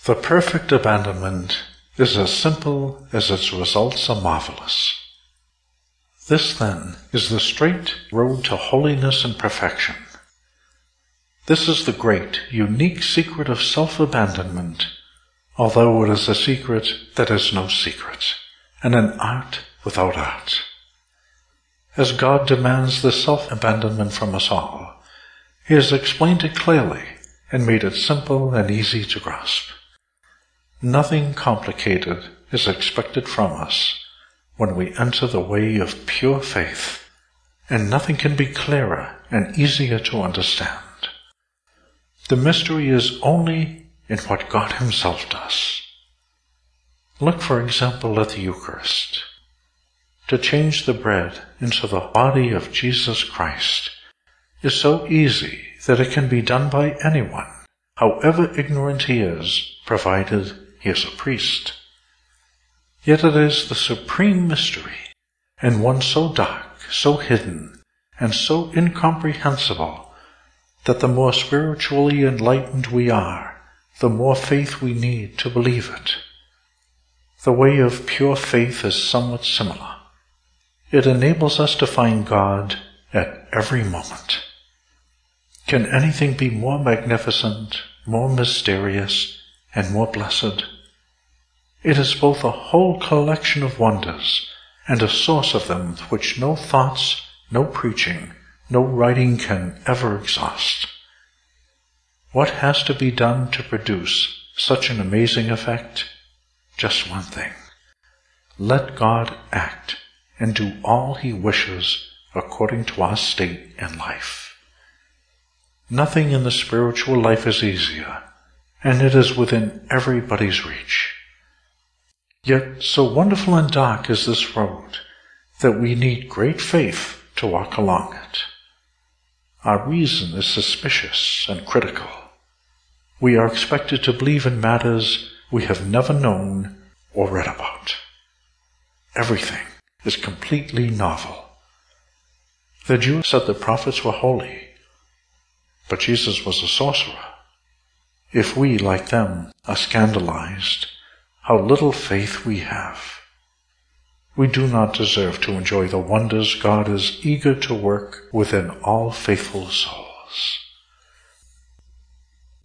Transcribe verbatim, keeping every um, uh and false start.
The perfect abandonment is as simple as its results are marvelous. This, then, is the straight road to holiness and perfection. This is the great, unique secret of self-abandonment, although it is a secret that is no secret, and an art without art. As God demands this self-abandonment from us all, He has explained it clearly and made it simple and easy to grasp. Nothing complicated is expected from us when we enter the way of pure faith, and nothing can be clearer and easier to understand. The mystery is only in what God Himself does. Look, for example, at the Eucharist. To change the bread into the body of Jesus Christ is so easy that it can be done by anyone, however ignorant he is, provided he is a priest. Yet it is the supreme mystery, and one so dark, so hidden, and so incomprehensible, that the more spiritually enlightened we are, the more faith we need to believe it. The way of pure faith is somewhat similar. It enables us to find God at every moment. Can anything be more magnificent, more mysterious, and more blessed? It is both a whole collection of wonders and a source of them which no thoughts, no preaching, no writing can ever exhaust. What has to be done to produce such an amazing effect? Just one thing. Let God act and do all He wishes according to our state in life. Nothing in the spiritual life is easier, and it is within everybody's reach. Yet so wonderful and dark is this road that we need great faith to walk along it. Our reason is suspicious and critical. We are expected to believe in matters we have never known or read about. Everything is completely novel. The Jews said the prophets were holy, but Jesus was a sorcerer. If we, like them, are scandalized, how little faith we have. We do not deserve to enjoy the wonders God is eager to work within all faithful souls.